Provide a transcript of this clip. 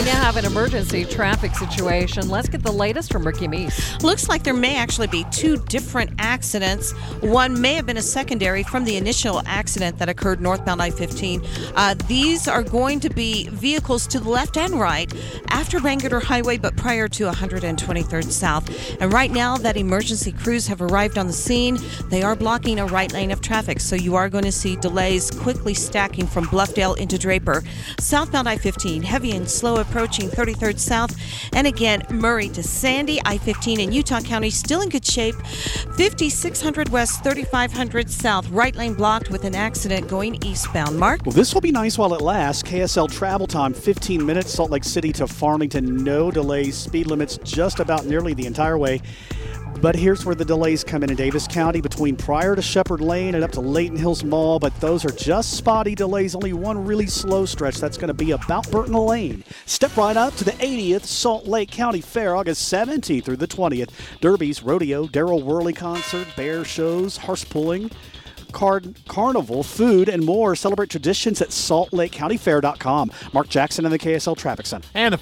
now have an emergency traffic situation. Let's get the latest from Ricky Meese. Looks like there may actually be two different accidents. One may have been a secondary from the initial accident that occurred northbound I-15. These are going to be vehicles to the left and right after Bangerter Highway, but prior to 123rd South. And right now, that emergency crews have arrived on the scene. They are blocking a right lane of traffic, so you are going to see delays quickly stacking from Bluffdale into Draper. Southbound I-15, heavy and slow approaching 33rd South. And again, Murray to Sandy, I-15 in Utah County still in good shape. 5600 west, 3500 south, right lane blocked with an accident going eastbound. Mark? Well, this will be nice while it lasts. KSL travel time 15 minutes, Salt Lake City to Farmington, no delays. Speed limits just about nearly the entire way. But here's where the delays come in Davis County between Pryor to Shepherd Lane and up to Layton Hills Mall. But those are just spotty delays. Only one really slow stretch. That's going to be about Burton Lane. Step right up to the 80th Salt Lake County Fair, August 17th through the 20th. Derbies, rodeo, Darryl Worley concert, bear shows, horse pulling, carnival, food, and more. Celebrate traditions at SaltLakeCountyFair.com. Mark Jackson in the KSL Traffic Center. And the